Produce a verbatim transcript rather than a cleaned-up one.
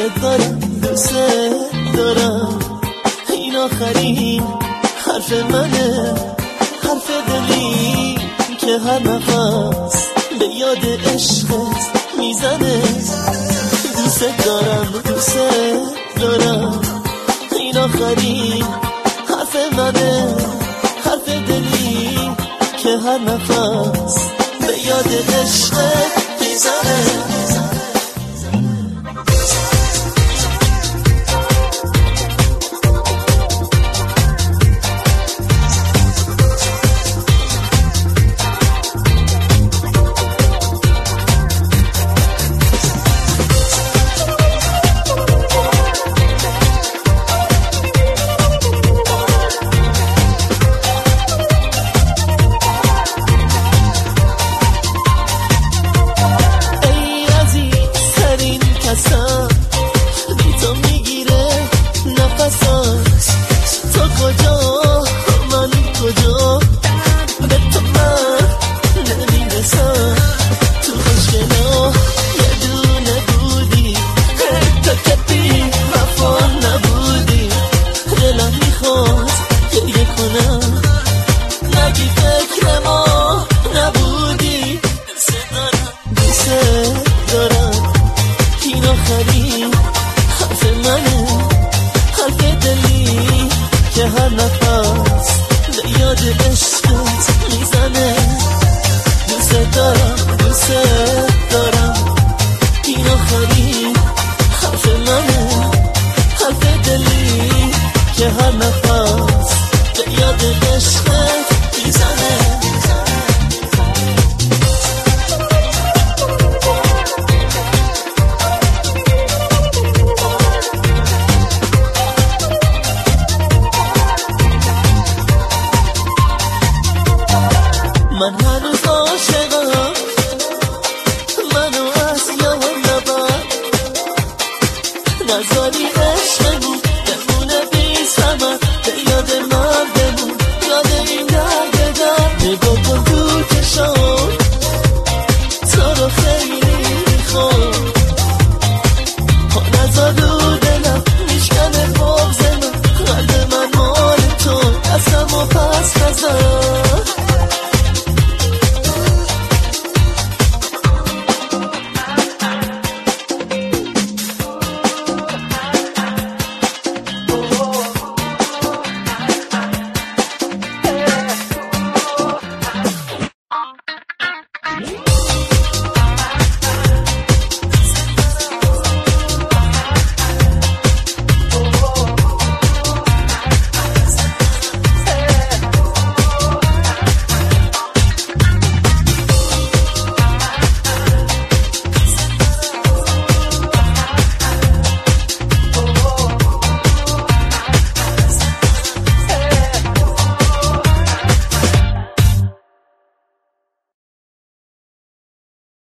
دارم دوست دارم، این آخرین حرف منه، حرف دلی که هر نفس به یاد عشقت میزنه. دوست دارم دوست دارم، این آخرین حرف منه، حرف دلی که هر نفس به یاد عشقت میزنه. بی تو میگیره نفسم، تو کجا من کجا، به تو من نمیرسم. تو خوشگلا یه دونه بودی، تو که بی وفا نبودی. دلم میخواد گریه کنم، نگی فکر ما نبودی. دوست دارم دوست دارم، این آخرین حرف منه، حرف دلی که هر نفس به یاد عشقت میزنه. دوست دارم دوست دارم، این آخرین حرف منه، حرف دلی که هر نفس به یاد عشقت میزنه.